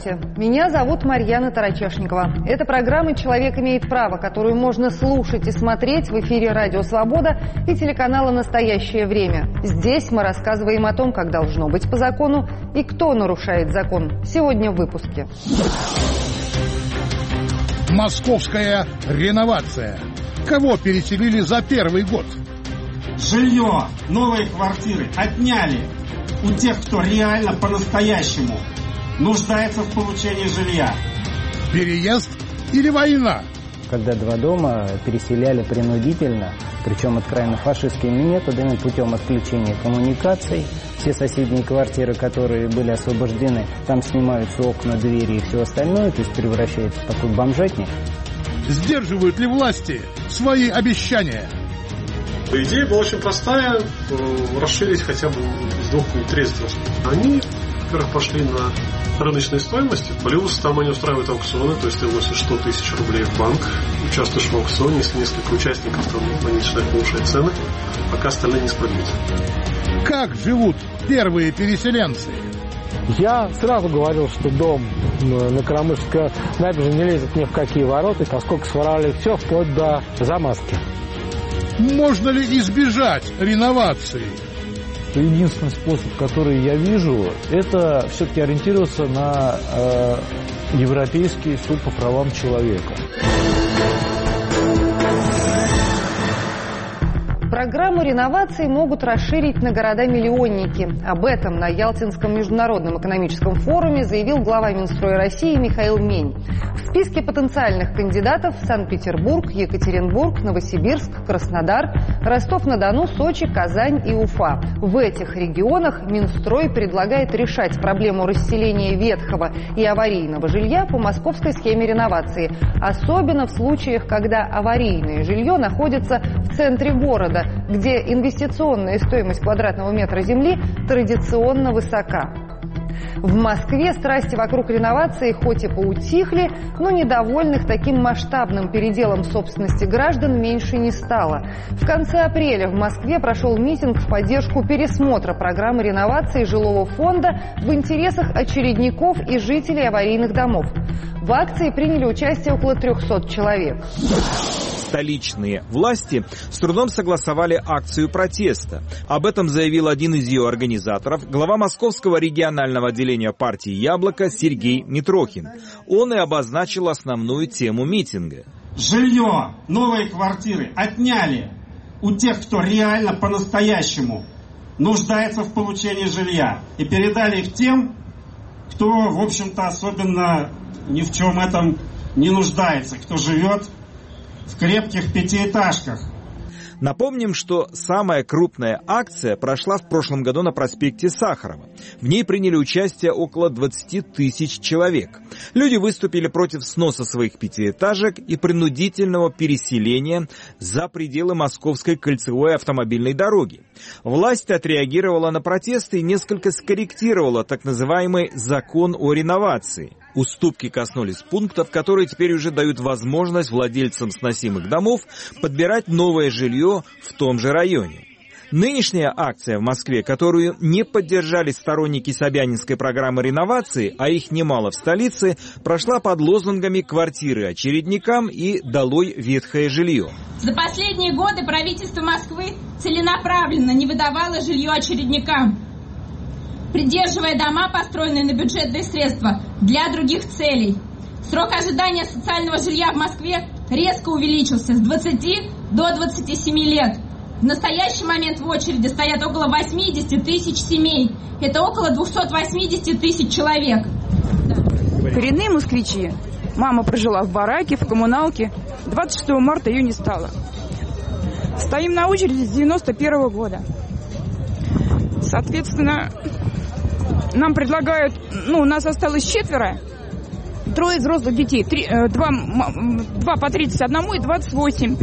Здравствуйте, меня зовут Марьяна Тарачешникова. Это программа «Человек имеет право», которую можно слушать и смотреть в эфире «Радио Свобода» и телеканала «Настоящее время». Здесь мы рассказываем о том, как должно быть по закону и кто нарушает закон. Сегодня в выпуске. Московская реновация. Кого переселили за первый год? Жилье, новые квартиры отняли у тех, кто реально по-настоящему нуждается в получении жилья. Переезд или война? Когда два дома переселяли принудительно, причем откровенно фашистскими методами, путем отключения коммуникаций. Все соседние квартиры, которые были освобождены, там снимаются окна, двери и все остальное, то есть превращается в такой бомжатник. Сдерживают ли власти свои обещания? Идея была очень простая, расширить хотя бы с 2 300. Они, во-первых, пошли на рыночной стоимости, плюс там они устраивают аукционы, то есть ты вносишь 100 тысяч рублей в банк, участвуешь в аукционе, если несколько участников, там они начинают повышать цены, пока остальные не справятся. Как живут первые переселенцы? Я сразу говорил, что дом на Карамышской набережной не лезет ни в какие ворота, поскольку своровали все вплоть до замазки. Можно ли избежать реновации? Единственный способ, который я вижу, это все-таки ориентироваться на Европейский суд по правам человека. Программу реновации могут расширить на города-миллионники. Об этом на Ялтинском международном экономическом форуме заявил глава Минстроя России Михаил Мень. В списке потенциальных кандидатов Санкт-Петербург, Екатеринбург, Новосибирск, Краснодар, Ростов-на-Дону, Сочи, Казань и Уфа. В этих регионах Минстрой предлагает решать проблему расселения ветхого и аварийного жилья по московской схеме реновации. Особенно в случаях, когда аварийное жилье находится в центре города, где инвестиционная стоимость квадратного метра земли традиционно высока. В Москве страсти вокруг реновации хоть и поутихли, но недовольных таким масштабным переделом собственности граждан меньше не стало. В конце апреля в Москве прошел митинг в поддержку пересмотра программы реновации жилого фонда в интересах очередников и жителей аварийных домов. В акции приняли участие около 300 человек. Столичные власти с трудом согласовали акцию протеста. Об этом заявил один из ее организаторов, глава Московского регионального отделения партии «Яблоко» Сергей Митрохин. Он и обозначил основную тему митинга. Жилье, новые квартиры отняли у тех, кто реально по-настоящему нуждается в получении жилья, и передали их тем, кто, в общем-то, особенно ни в чем этом не нуждается, кто живет в крепких пятиэтажках. Напомним, что самая крупная акция прошла в прошлом году на проспекте Сахарова. В ней приняли участие около 20 тысяч человек. Люди выступили против сноса своих пятиэтажек и принудительного переселения за пределы Московской кольцевой автомобильной дороги. Власть отреагировала на протесты и несколько скорректировала так называемый «закон о реновации». Уступки коснулись пунктов, которые теперь уже дают возможность владельцам сносимых домов подбирать новое жилье в том же районе. Нынешняя акция в Москве, которую не поддержали сторонники собянинской программы реновации, а их немало в столице, прошла под лозунгами «Квартиры очередникам» и «Долой ветхое жилье». За последние годы правительство Москвы целенаправленно не выдавало жилье очередникам, придерживая дома, построенные на бюджетные средства, для других целей. Срок ожидания социального жилья в Москве резко увеличился с 20 до 27 лет. В настоящий момент в очереди стоят около 80 тысяч семей. Это около 280 тысяч человек. Коренные москвичи. Мама прожила в бараке, в коммуналке. 26 марта ее не стало. Стоим на очереди с 91 года. Соответственно, нам предлагают, у нас осталось 4, 3 взрослых детей, 2 по 31 и 28.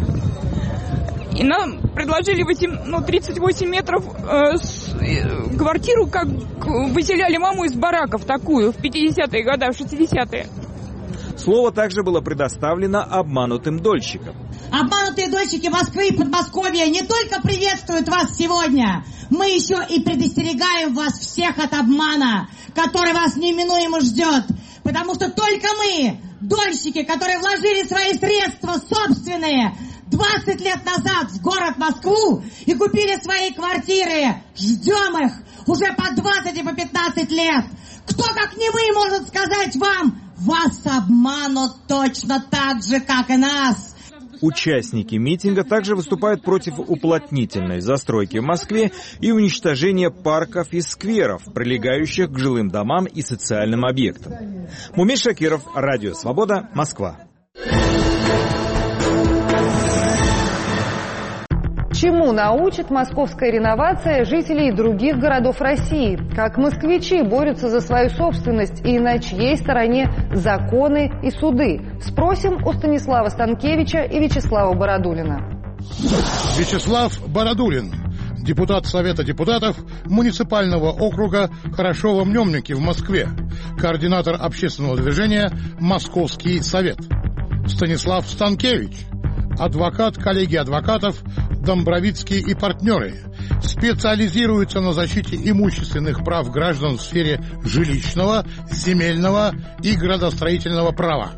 И нам предложили 38 метров квартиру, как выселяли маму из бараков, такую, в 50-е годы, в 60-е. Слово также было предоставлено обманутым дольщикам. Обманутые дольщики Москвы и Подмосковья не только приветствуют вас сегодня, мы еще и предостерегаем вас всех от обмана, который вас неминуемо ждет. Потому что только мы, дольщики, которые вложили свои средства собственные 20 лет назад в город Москву и купили свои квартиры, ждем их уже по 20 и по 15 лет. Кто, как не мы, может сказать вам, вас обманут точно так же, как и нас. Участники митинга также выступают против уплотнительной застройки в Москве и уничтожения парков и скверов, прилегающих к жилым домам и социальным объектам. Мумин Шакиров, Радио Свобода, Москва. Чему научит московская реновация жителей других городов России? Как москвичи борются за свою собственность и на чьей стороне законы и суды? Спросим у Станислава Станкевича и Вячеслава Бородулина. Вячеслав Бородулин, депутат Совета депутатов муниципального округа Хорошово-Мнемники в Москве, координатор общественного движения «Московский совет». Станислав Станкевич, адвокат коллегии адвокатов «Домбровицкие и партнеры», специализируется на защите имущественных прав граждан в сфере жилищного, земельного и градостроительного права.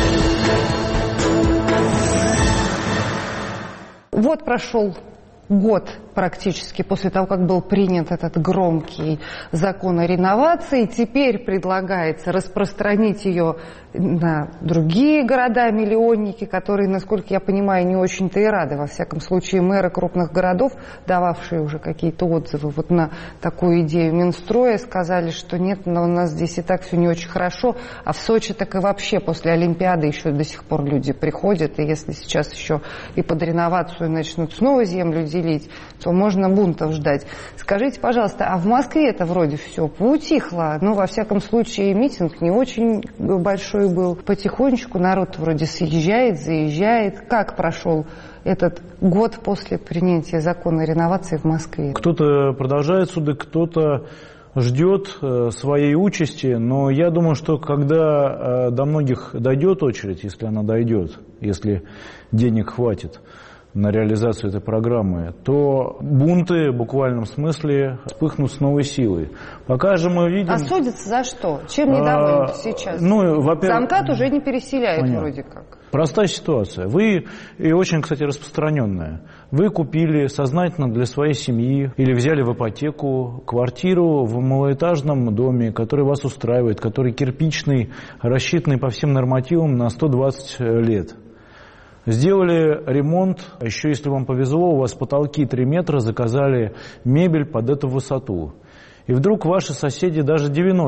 Вот прошел год практически после того, как был принят этот громкий закон о реновации. Теперь предлагается распространить ее на другие города-миллионники, которые, насколько я понимаю, не очень-то и рады. Во всяком случае, мэры крупных городов, дававшие уже какие-то отзывы вот на такую идею Минстроя, сказали, что нет, но у нас здесь и так все не очень хорошо, а в Сочи так и вообще после Олимпиады еще до сих пор люди приходят, и если сейчас еще и под реновацию начнут снова землю делить, то можно бунтов ждать. Скажите, пожалуйста, а в Москве это вроде все поутихло, но во всяком случае митинг не очень большой был. Потихонечку народ вроде съезжает, заезжает. Как прошел этот год после принятия закона о реновации в Москве? Кто-то продолжает суды, кто-то ждет своей участи, но я думаю, что когда до многих дойдет очередь, если она дойдет, если денег хватит на реализацию этой программы, то бунты в буквальном смысле вспыхнут с новой силой. Пока же мы видим... А судятся за что? Чем недовольны сейчас? Замкат уже не переселяют. Понятно. Вроде как. Простая ситуация. Вы, и очень, кстати, распространенная, вы купили сознательно для своей семьи или взяли в ипотеку квартиру в малоэтажном доме, который вас устраивает, который кирпичный, рассчитанный по всем нормативам на 120 лет. Сделали ремонт, еще если вам повезло, у вас потолки 3 метра, заказали мебель под эту высоту. И вдруг ваши соседи даже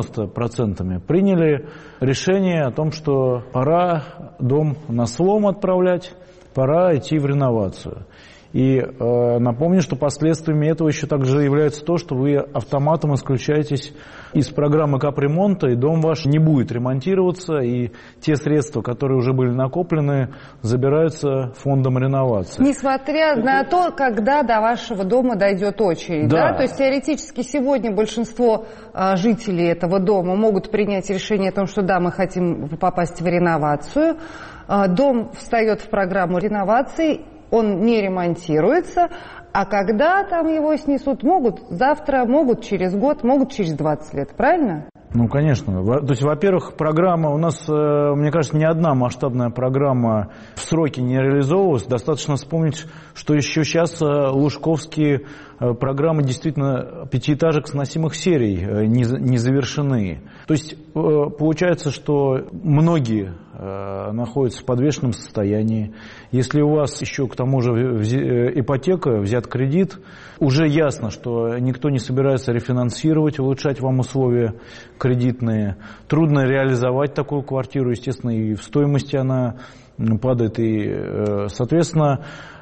90% приняли решение о том, что пора дом на слом отправлять, пора идти в реновацию. И напомню, что последствиями этого еще также является то, что вы автоматом исключаетесь из программы капремонта, и дом ваш не будет ремонтироваться, и те средства, которые уже были накоплены, забираются фондом реновации. Несмотря на то, когда до вашего дома дойдет очередь, да? То есть теоретически сегодня большинство жителей этого дома могут принять решение о том, что да, мы хотим попасть в реновацию. Дом встает в программу реновации, он не ремонтируется, а когда там его снесут, могут завтра, могут через год, могут через 20 лет, правильно? Ну, конечно. То есть, во-первых, программа, у нас, мне кажется, ни одна масштабная программа в сроки не реализовывалась. Достаточно вспомнить, что еще сейчас лужковские программы действительно пятиэтажек сносимых серий не завершены. То есть, получается, что многие находятся в подвешенном состоянии. Если у вас еще к тому же ипотека, взят кредит, уже ясно, что никто не собирается рефинансировать, улучшать вам условия кредитные. Трудно реализовать такую квартиру, естественно, и в стоимости она падает. И, соответственно,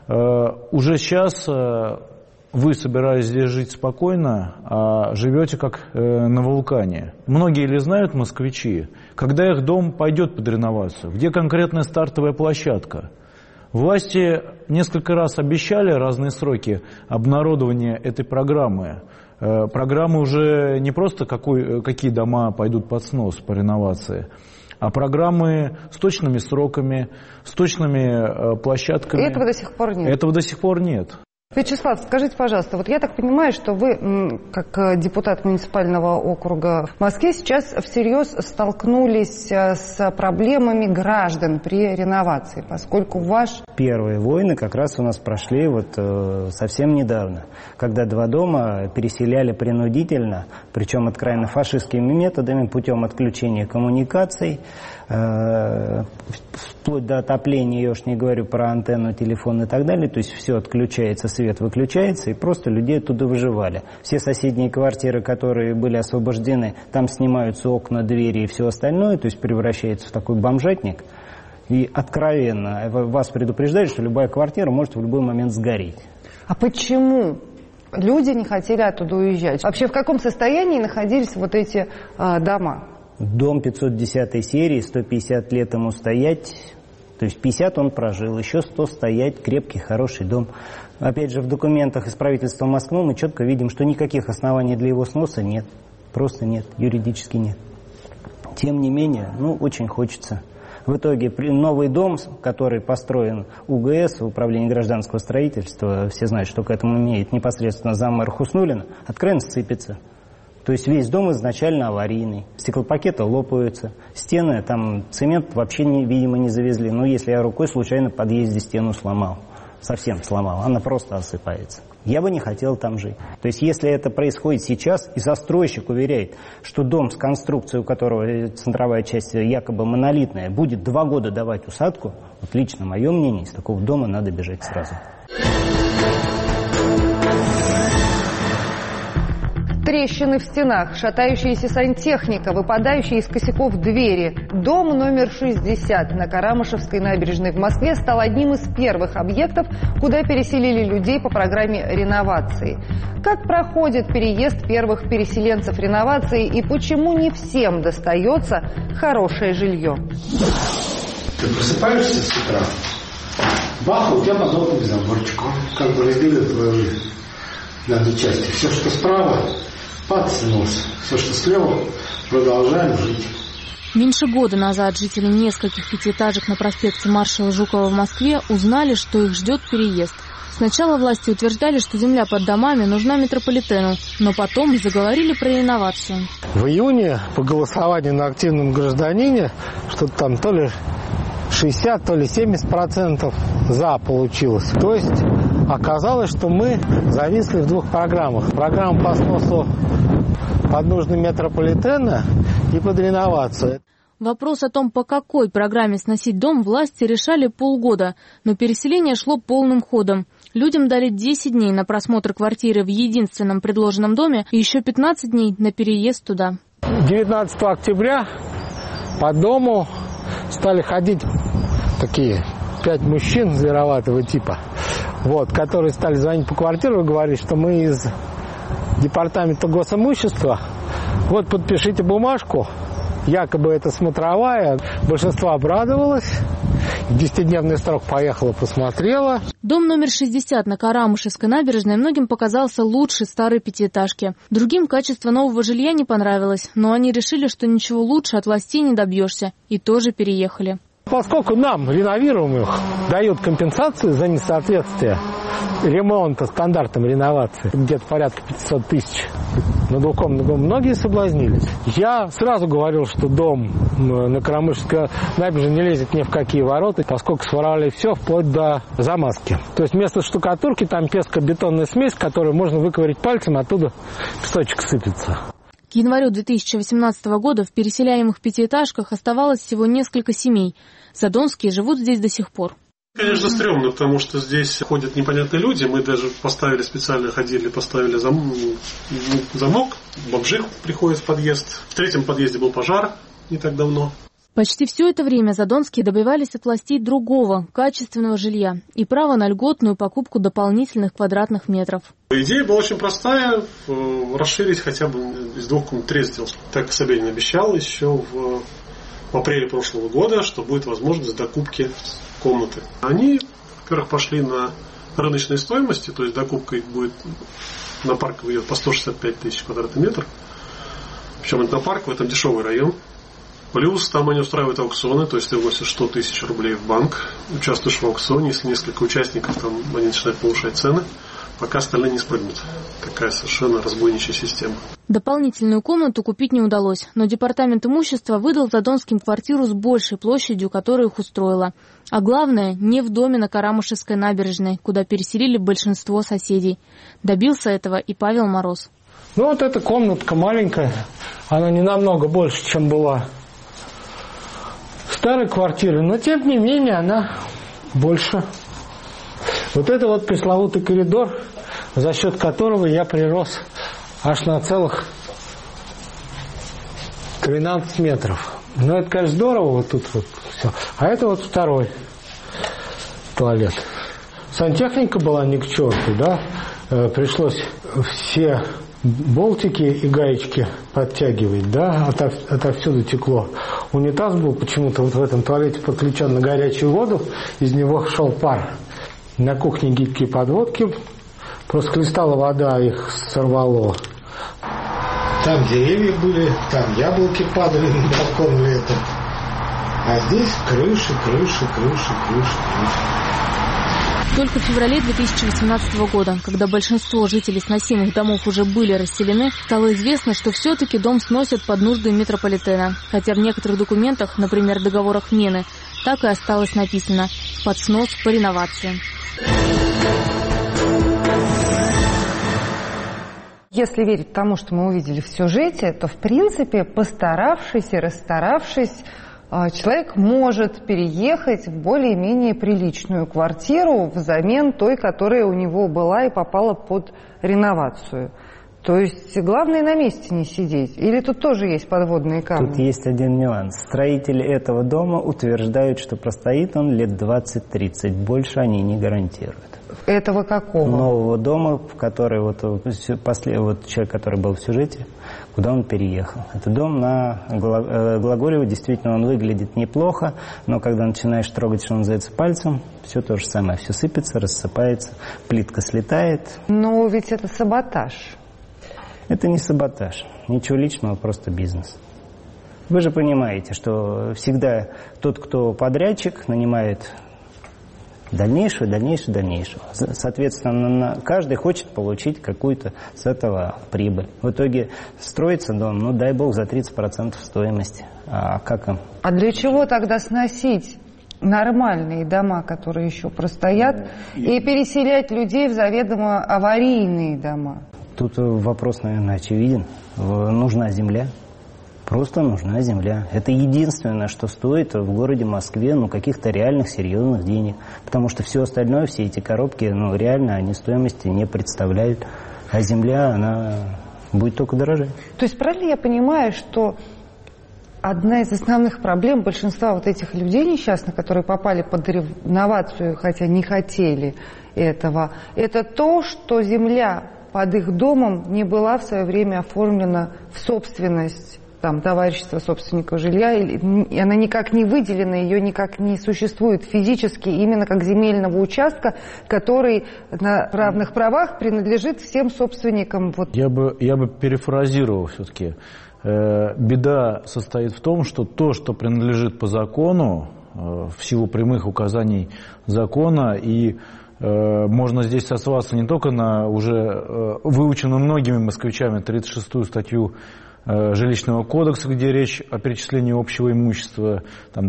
уже сейчас вы собирались здесь жить спокойно, а живете как на вулкане. Многие ли знают, москвичи, когда их дом пойдет под реновацию? Где конкретная стартовая площадка? Власти несколько раз обещали разные сроки обнародования этой программы. Программы уже не просто какие дома пойдут под снос по реновации, а программы с точными сроками, с точными площадками. И этого до сих пор нет. Этого до сих пор нет. Вячеслав, скажите, пожалуйста, вот я так понимаю, что вы, как депутат муниципального округа в Москве, сейчас всерьез столкнулись с проблемами граждан при реновации, поскольку Первые войны как раз у нас прошли совсем недавно, когда 2 дома переселяли принудительно, причем откровенно фашистскими методами, путем отключения коммуникаций, вплоть до отопления, я уж не говорю про антенну, телефон и так далее, то есть все отключается, свет выключается, и просто людей оттуда выживали. Все соседние квартиры, которые были освобождены, там снимаются окна, двери и все остальное, то есть превращается в такой бомжатник. И откровенно вас предупреждают, что любая квартира может в любой момент сгореть. А почему люди не хотели оттуда уезжать? Вообще в каком состоянии находились вот эти дома? Дом 510 серии, 150 лет ему стоять, то есть 50 он прожил, еще 100 стоять, крепкий, хороший дом. Опять же, в документах из правительства Москвы мы четко видим, что никаких оснований для его сноса нет, просто нет, юридически нет. Тем не менее, очень хочется. В итоге новый дом, который построен УГС, Управление гражданского строительства, все знают, что к этому имеет непосредственно заммэра Хуснуллина, откровенно сыпется. То есть весь дом изначально аварийный, стеклопакеты лопаются, стены, там цемент вообще, видимо, не завезли. Но если я рукой случайно в подъезде стену сломал, совсем сломал, она просто осыпается. Я бы не хотел там жить. То есть если это происходит сейчас, и застройщик уверяет, что дом с конструкцией, у которого центровая часть якобы монолитная, будет 2 года давать усадку, вот лично мое мнение, из такого дома надо бежать сразу. Трещины в стенах, шатающаяся сантехника, выпадающие из косяков двери. Дом номер 60 на Карамышевской набережной в Москве стал одним из первых объектов, куда переселили людей по программе реновации. Как проходит переезд первых переселенцев реновации и почему не всем достается хорошее жилье? Ты просыпаешься с утра, бах, у тебя подобный заборчик, как бы разделил твою жизнь на 2 части. Все, что справа, подсунулся. Все, что слева, продолжаем жить. Меньше года назад жители нескольких 5-этажек на проспекте Маршала Жукова в Москве узнали, что их ждет переезд. Сначала власти утверждали, что земля под домами нужна метрополитену, но потом заговорили про реновацию. В июне по голосованию на активном гражданине что-то там то ли 60, то ли 70% за получилось. То есть оказалось, что мы зависли в 2 программах. Программа по сносу под нужды метрополитена и под реновацию. Вопрос о том, по какой программе сносить дом, власти решали полгода, но переселение шло полным ходом. Людям дали 10 дней на просмотр квартиры в единственном предложенном доме и еще 15 дней на переезд туда. 19 октября по дому стали ходить такие 5 мужчин звероватого типа, которые стали звонить по квартиру и говорить, что мы из департамента госимущества, подпишите бумажку, якобы это смотровая. Большинство обрадовалось, в 10-дневный срок поехала, посмотрела. Дом номер 60 на Карамышевской набережной многим показался лучше старой 5-этажки. Другим качество нового жилья не понравилось, но они решили, что ничего лучше от властей не добьешься, и тоже переехали. Поскольку нам, реновируемых, дают компенсацию за несоответствие ремонта стандартам реновации, где-то порядка 500 тысяч на двухкомнатный дом, многие соблазнились. Я сразу говорил, что дом на Карамышевской набережной не лезет ни в какие ворота, поскольку своровали все вплоть до замазки. То есть вместо штукатурки там песко-бетонная смесь, которую можно выковырять пальцем, оттуда песочек сыпется. К январю 2018 года в переселяемых 5-этажках оставалось всего несколько семей. Задонские живут здесь до сих пор. Конечно, стрёмно, потому что здесь ходят непонятные люди. Мы даже поставили замок. Бомжи приходят в подъезд. В 3-м подъезде был пожар не так давно. Почти все это время задонские добивались от властей другого, качественного жилья и права на льготную покупку дополнительных квадратных метров. Идея была очень простая, расширить хотя бы из 2 комнат 3 сделать. Так Собянин обещал еще в апреле прошлого года, что будет возможность докупки комнаты. Они, во-первых, пошли на рыночной стоимости, то есть докупка их будет на Парковой идет по 165 тысяч квадратный метр. Причем это на Парковой, там дешевый район. Плюс там они устраивают аукционы, то есть ты вносишь 100 тысяч рублей в банк, участвуешь в аукционе, если несколько участников, там они начинают повышать цены. пока остальные не спрыгнут. Такая совершенно разбойничья система. Дополнительную комнату купить не удалось, но департамент имущества выдал задонским квартиру с большей площадью, которая их устроила. А главное, не в доме на Карамышевской набережной, куда переселили большинство соседей. Добился этого и Павел Мороз. Ну вот эта комнатка маленькая, она не намного больше, чем была старой квартиры, но тем не менее она больше. Вот это вот пресловутый коридор, за счет которого я прирос аж на целых 13 метров. Ну это, конечно, здорово, вот тут вот все. А это вот второй туалет. Сантехника была ни к черту, да. Пришлось все болтики и гаечки подтягивать, да, отовсюду текло. Унитаз был почему-то вот в этом туалете подключен на горячую воду, из него шел пар. На кухне гибкие подводки, просто хлестала вода, их сорвало. Там деревья были, там яблоки падали на балкон летом. А здесь крыши. Только в феврале 2018 года, когда большинство жителей сносимых домов уже были расселены, стало известно, что все-таки дом сносят под нужды метрополитена. Хотя в некоторых документах, например, договорах Мены, так и осталось написано «под снос по реновации». Если верить тому, что мы увидели в сюжете, то, в принципе, постаравшись и расстаравшись, человек может переехать в более-менее приличную квартиру взамен той, которая у него была и попала под реновацию. То есть главное на месте не сидеть. Или тут тоже есть подводные камни? Тут есть один нюанс. Строители этого дома утверждают, что простоит он лет 20-30. Больше они не гарантируют. Этого какого? Нового дома, в который вот человек, который был в сюжете, куда он переехал. Это дом на Глаголева. Действительно, он выглядит неплохо, но когда начинаешь трогать, что называется, пальцем, все то же самое. Все сыпется, рассыпается, плитка слетает. Но ведь это саботаж. Это не саботаж. Ничего личного, просто бизнес. Вы же понимаете, что всегда тот, кто подрядчик, нанимает дальнейшего. Соответственно, каждый хочет получить какую-то с этого прибыль. В итоге строится дом, ну дай бог, за 30% стоимости. А как им? А для чего тогда сносить нормальные дома, которые еще простоят, и переселять людей в заведомо аварийные дома? Тут вопрос, наверное, очевиден. Нужна земля. Просто нужна земля. Это единственное, что стоит в городе Москве, каких-то реальных, серьезных денег. Потому что все остальное, все эти коробки, реально они стоимости не представляют. А земля, она будет только дорожать. То есть правильно я понимаю, что одна из основных проблем большинства вот этих людей несчастных, которые попали под реновацию, хотя не хотели этого, это то, что земля под их домом не была в свое время оформлена в собственность товарищества собственников жилья, и она никак не выделена, ее никак не существует физически, именно как земельного участка, который на равных правах принадлежит всем собственникам. Я бы перефразировал все-таки. Беда состоит в том, что то, что принадлежит по закону, в силу прямых указаний закона, и можно здесь сослаться не только на уже выученную многими москвичами 36-ю статью Жилищного кодекса, где речь о перечислении общего имущества,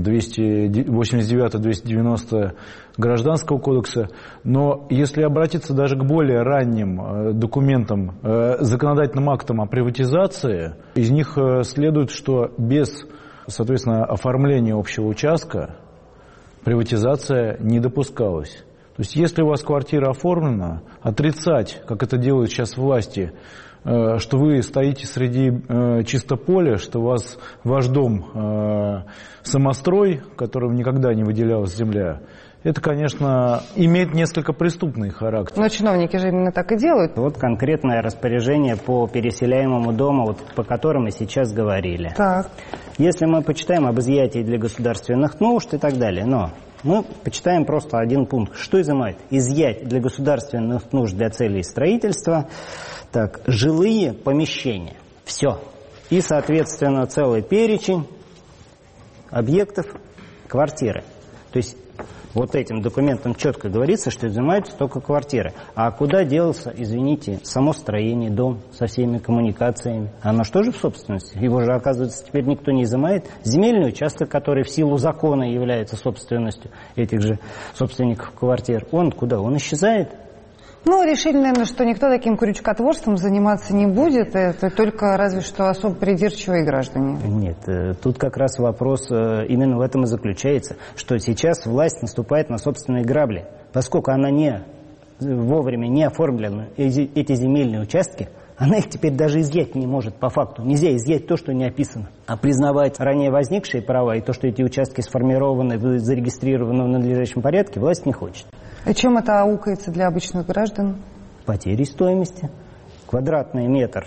289-290 Гражданского кодекса, но если обратиться даже к более ранним документам, законодательным актам о приватизации, из них следует, что без, соответственно, оформления общего участка приватизация не допускалась. То есть, если у вас квартира оформлена, отрицать, как это делают сейчас власти, что вы стоите среди чисто поля, что у вас ваш дом самострой, которым никогда не выделялась земля, это, конечно, имеет несколько преступный характер. Но чиновники же именно так и делают. Вот конкретное распоряжение по переселяемому дому, по которому мы сейчас говорили. Так. Если мы почитаем об изъятии для государственных нужд и так далее, но мы почитаем просто один пункт. Что изымает? Изъять для государственных нужд для целей строительства жилые помещения. Все. И, соответственно, целый перечень объектов, квартиры. То есть Вот этим документом четко говорится, что изымаются только квартиры. А куда делся, извините, само строение, дом со всеми коммуникациями? Оно что же в собственности? Его же, оказывается, теперь никто не изымает. Земельный участок, который в силу закона является собственностью этих же собственников квартир, он куда? Он исчезает. Ну, решили, наверное, что никто таким крючкотворством заниматься не будет. Это только разве что особо придирчивые граждане. Нет, тут как раз вопрос именно в этом и заключается, что сейчас власть наступает на собственные грабли. Поскольку она вовремя не оформлена, эти земельные участки, она их теперь даже изъять не может по факту. Нельзя изъять то, что не описано. А признавать ранее возникшие права и то, что эти участки сформированы, зарегистрированы в надлежащем порядке, власть не хочет. О чем это аукается для обычных граждан? Потери стоимости. Квадратный метр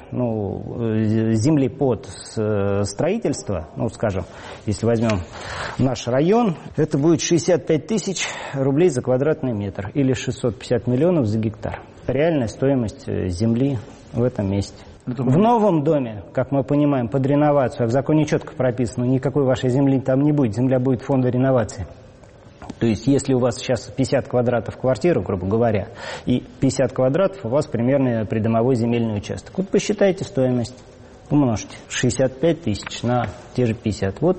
земли под строительство, скажем, если возьмем наш район, это будет 65 тысяч рублей за квадратный метр или 650 миллионов за гектар. Реальная стоимость земли в этом месте. В новом доме, как мы понимаем, под реновацию, а в законе четко прописано, никакой вашей земли там не будет, земля будет фонда реновации. То есть, если у вас сейчас 50 квадратов квартиры, грубо говоря, и 50 квадратов у вас примерно придомовой земельный участок. Вот посчитайте стоимость, умножьте 65 тысяч на те же 50. Вот.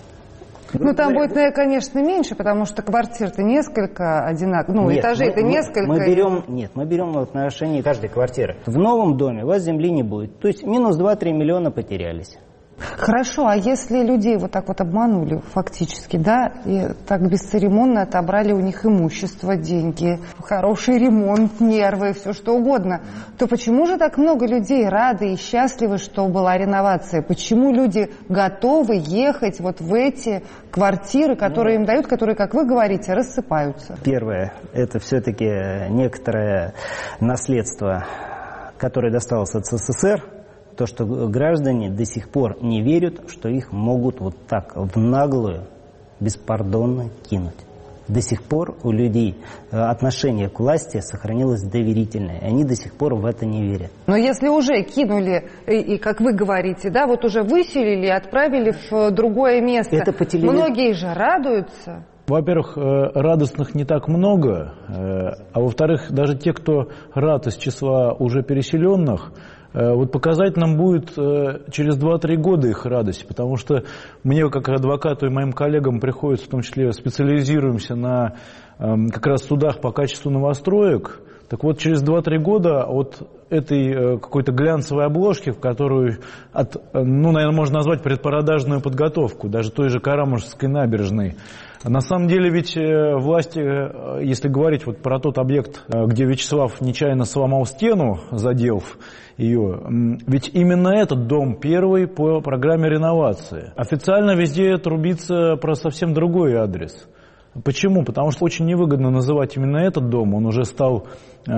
Там будет, наверное, конечно, меньше, потому что квартир-то несколько одинаковых, этажей-то несколько. Мы берем в отношении каждой квартиры. В новом доме у вас земли не будет. То есть, минус 2-3 миллиона потерялись. Хорошо, а если людей вот так вот обманули фактически, да, и так бесцеремонно отобрали у них имущество, деньги, хороший ремонт, нервы, все что угодно, то почему же так много людей рады и счастливы, что была реновация? Почему люди готовы ехать вот в эти квартиры, которые им дают, которые, как вы говорите, рассыпаются? Первое, это все-таки некоторое наследство, которое досталось от СССР. То, что граждане до сих пор не верят, что их могут вот так в наглую, беспардонно кинуть. До сих пор у людей отношение к власти сохранилось доверительное. Они до сих пор в это не верят. Но если уже кинули, и как вы говорите, да, вот уже выселили, отправили в другое место, многие же радуются. Во-первых, радостных не так много, а во-вторых, даже те, кто рад из числа уже переселенных, вот показать нам будет через 2-3 года их радость, потому что мне, как адвокату и моим коллегам, приходится, в том числе специализируемся на как раз судах по качеству новостроек. Так вот, через 2-3 года от этой какой-то глянцевой обложки, в которую, наверное, можно назвать предпродажную подготовку, даже той же Карамышевской набережной. На самом деле ведь власти, если говорить вот про тот объект, где Вячеслав нечаянно сломал стену, задев ее, ведь именно этот дом первый по программе реновации. Официально везде трубится про совсем другой адрес. Почему? Потому что очень невыгодно называть именно этот дом, он уже стал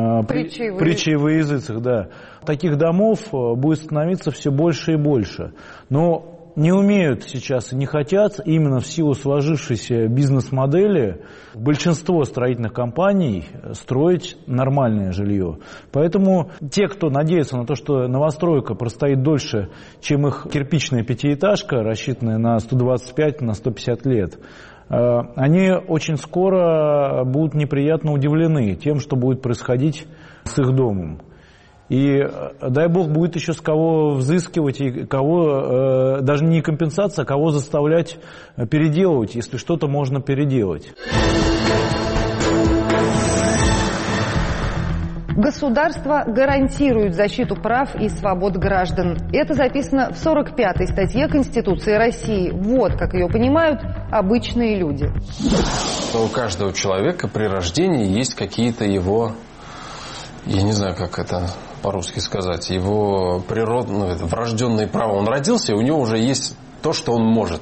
притчей во языцах, да. Таких домов будет становиться все больше и больше. Но не умеют сейчас и не хотят, именно в силу сложившейся бизнес-модели, большинство строительных компаний строить нормальное жилье. Поэтому те, кто надеется на то, что новостройка простоит дольше, чем их кирпичная пятиэтажка, рассчитанная на 125, на 150 лет, они очень скоро будут неприятно удивлены тем, что будет происходить с их домом. И дай бог будет еще с кого взыскивать, и кого, даже не компенсация, а кого заставлять переделывать, если что-то можно переделать. Государство гарантирует защиту прав и свобод граждан. Это записано в 45-й статье Конституции России. Вот как ее понимают обычные люди. У каждого человека при рождении есть какие-то его, я не знаю, как это по-русски сказать, его природные, врожденные права. Он родился, и у него уже есть то, что он может.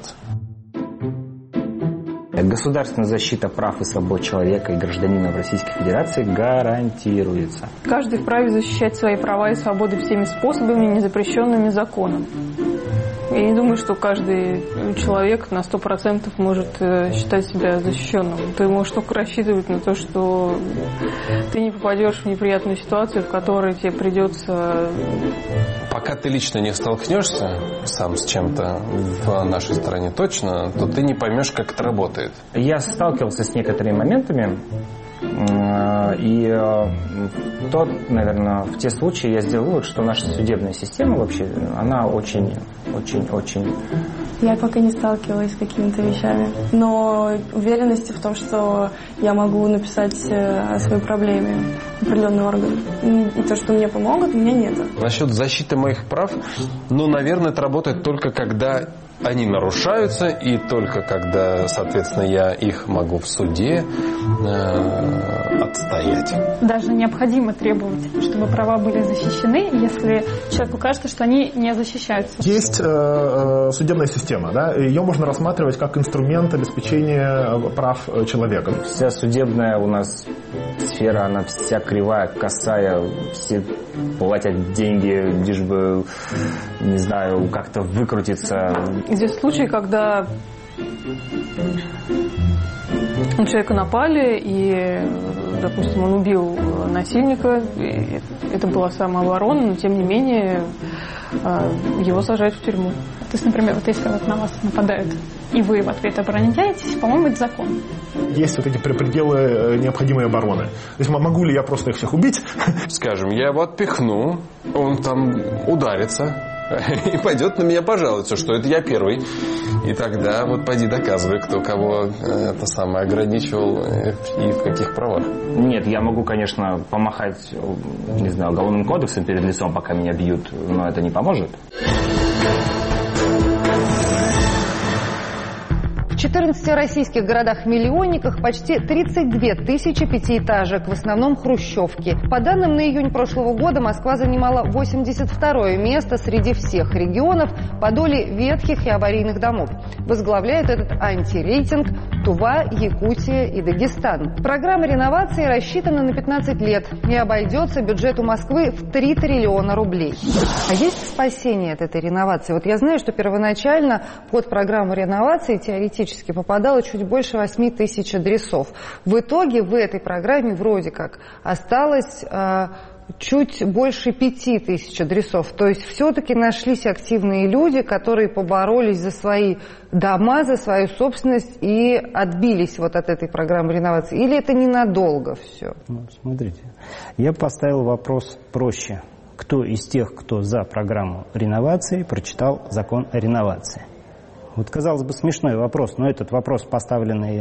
Государственная защита прав и свобод человека и гражданина в Российской Федерации гарантируется. Каждый вправе защищать свои права и свободы всеми способами, не запрещенными законом. Я не думаю, что каждый человек на 100% может считать себя защищенным. Ты можешь только рассчитывать на то, что ты не попадешь в неприятную ситуацию, в которой тебе придется... Пока ты лично не столкнешься сам с чем-то в нашей стране точно, то ты не поймешь, как это работает. Я сталкивался с некоторыми моментами, и наверное, в те случаи я сделал вывод, что наша судебная система вообще, она очень. Я пока не сталкивалась с какими-то вещами, но уверенности в том, что я могу написать о своей проблеме определенный орган. И то, что мне помогут, у меня нет. Насчет защиты моих прав, наверное, это работает только когда они нарушаются, и только когда, соответственно, я их могу в суде отстоять. Даже необходимо требовать, чтобы права были защищены, если человеку кажется, что они не защищаются. Есть судебная система, да? Ее можно рассматривать как инструмент обеспечения прав человека. Вся судебная у нас сфера, она вся кривая, косая, все платят деньги, лишь бы, не знаю, как-то выкрутиться. Здесь случай, когда на человека напали, и, допустим, он убил насильника, и это была самооборона, но тем не менее его сажают в тюрьму. То есть, например, вот если вот на вас нападают, и вы в ответ обороняетесь, по-моему, это закон. Есть вот эти пределы необходимой обороны. То есть могу ли я просто их всех убить? Скажем, я его отпихну, он там ударится и пойдет на меня пожаловаться, что это я первый. И тогда вот пойди доказывай, кто кого это самое ограничивал и в каких правах. Нет, я могу, конечно, помахать, не знаю, уголовным кодексом перед лицом, пока меня бьют, но это не поможет. В 14 российских городах-миллионниках почти 32 тысячи пятиэтажек, в основном хрущевки. По данным на июнь прошлого года, Москва занимала 82-е место среди всех регионов по доле ветхих и аварийных домов. Возглавляют этот антирейтинг Тува, Якутия и Дагестан. Программа реновации рассчитана на 15 лет и обойдется бюджету Москвы в 3 триллиона рублей. А есть спасение от этой реновации? Вот я знаю, что первоначально под программу реновации теоретически попадало чуть больше 8 тысяч адресов. В итоге в этой программе вроде как осталось чуть больше 5 тысяч адресов. То есть все-таки нашлись активные люди, которые поборолись за свои дома, за свою собственность и отбились вот от этой программы реновации. Или это ненадолго все? Смотрите, я поставил вопрос проще. Кто из тех, кто за программу реновации, прочитал закон о реновации? Вот, казалось бы, смешной вопрос, но этот вопрос, поставленный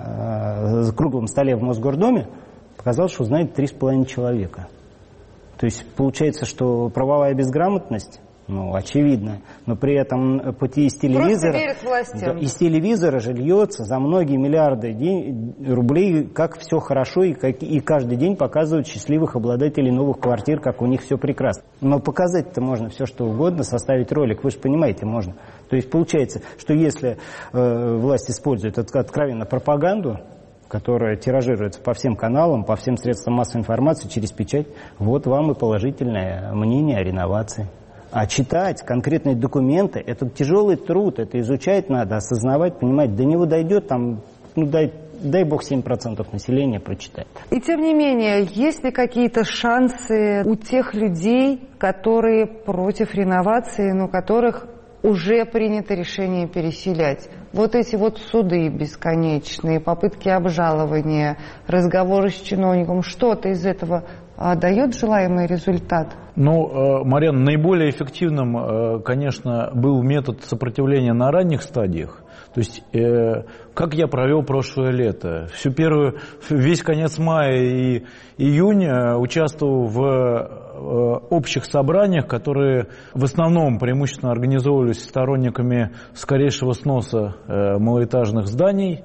на круглом столе в Мосгордуме, показал, что знает 3,5 человека. То есть получается, что правовая безграмотность, очевидно, но при этом пути из телевизора же льется за многие миллиарды рублей, как все хорошо, и каждый день показывают счастливых обладателей новых квартир, как у них все прекрасно. Но показать-то можно все, что угодно, составить ролик, вы же понимаете, можно. То есть получается, что если власть использует откровенно пропаганду, которая тиражируется по всем каналам, по всем средствам массовой информации, через печать, вот вам и положительное мнение о реновации. А читать конкретные документы, это тяжелый труд, это изучать надо, осознавать, понимать, до него дойдет, там, дай бог 7% населения прочитает. И тем не менее, есть ли какие-то шансы у тех людей, которые против реновации, но которых уже принято решение переселять? Вот эти вот суды бесконечные, попытки обжалования, разговоры с чиновником, что-то из этого дает желаемый результат? Марьяна, наиболее эффективным, конечно, был метод сопротивления на ранних стадиях. То есть, как я провел прошлое лето. Весь конец мая и июнь участвовал в общих собраниях, которые в основном преимущественно организовывались сторонниками скорейшего сноса малоэтажных зданий,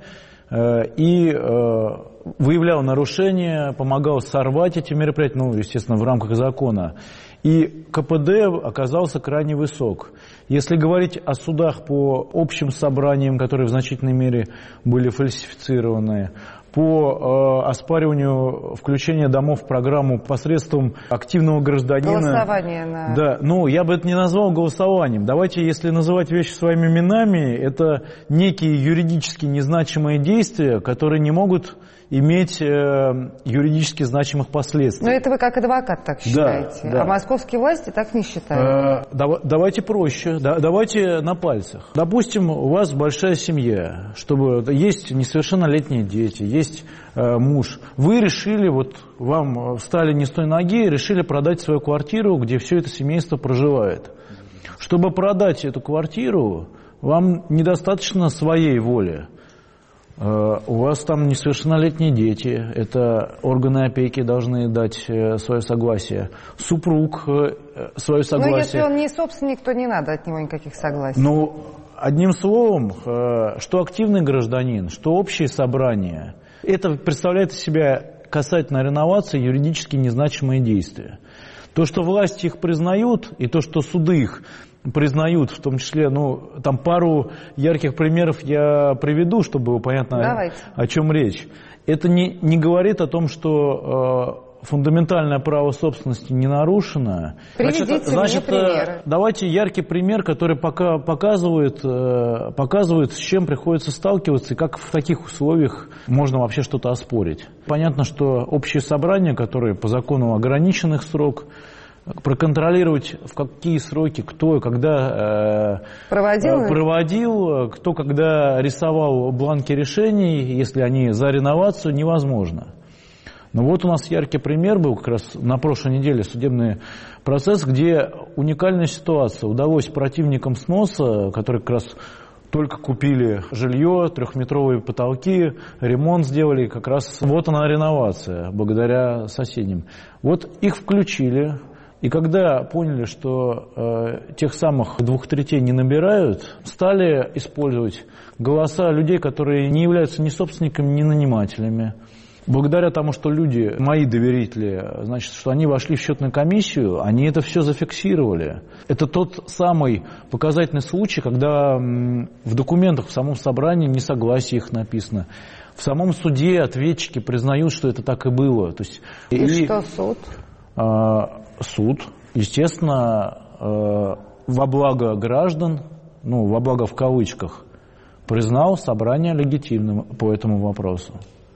и выявлял нарушения, помогал сорвать эти мероприятия, естественно, в рамках закона. И КПД оказался крайне высок. Если говорить о судах по общим собраниям, которые в значительной мере были фальсифицированы, по оспариванию включения домов в программу посредством активного гражданина. Голосование на... Да, ну, я бы это не назвал голосованием. Давайте, если называть вещи своими именами, это некие юридически незначимые действия, которые не могут иметь юридически значимых последствий. Но это вы как адвокат так считаете, да. А московские власти так не считают. Давайте проще, давайте на пальцах. Допустим, у вас большая семья, чтобы есть несовершеннолетние дети, есть муж. Вы решили, вот вам встали не с той ноги, решили продать свою квартиру, где все это семейство проживает. Чтобы продать эту квартиру, вам недостаточно своей воли. У вас там несовершеннолетние дети, это органы опеки должны дать свое согласие, супруг свое согласие. Но если он не собственник, то не надо от него никаких согласий. Ну, одним словом, что активный гражданин, что общее собрание, это представляет из себя касательно реновации юридически незначимые действия. То, что власти их признают, и то, что суды их признают, в том числе, ну, там пару ярких примеров я приведу, чтобы было понятно, о чем речь. Это не говорит о том, что фундаментальное право собственности не нарушено. Приведите мне примеры. Давайте яркий пример, который показывает, с чем приходится сталкиваться и как в таких условиях можно вообще что-то оспорить. Понятно, что общее собрание, которое по закону ограниченных срок, проконтролировать, в какие сроки, кто и когда проводил, кто когда рисовал бланки решений, если они за реновацию, невозможно. Но вот у нас яркий пример был как раз на прошлой неделе, судебный процесс, где уникальная ситуация. Удалось противникам сноса, которые как раз только купили жилье, 3-метровые потолки, ремонт сделали, как раз вот она реновация, благодаря соседям. Вот их включили. И когда поняли, что тех самых 2/3 не набирают, стали использовать голоса людей, которые не являются ни собственниками, ни нанимателями. Благодаря тому, что люди, мои доверители, значит, что они вошли в счетную комиссию, они это все зафиксировали. Это тот самый показательный случай, когда в документах в самом собрании несогласие их написано. В самом суде ответчики признают, что это так и было. То есть, и что суд? Суд, естественно, во благо граждан, ну, во благо в кавычках, признал собрание легитимным по этому вопросу.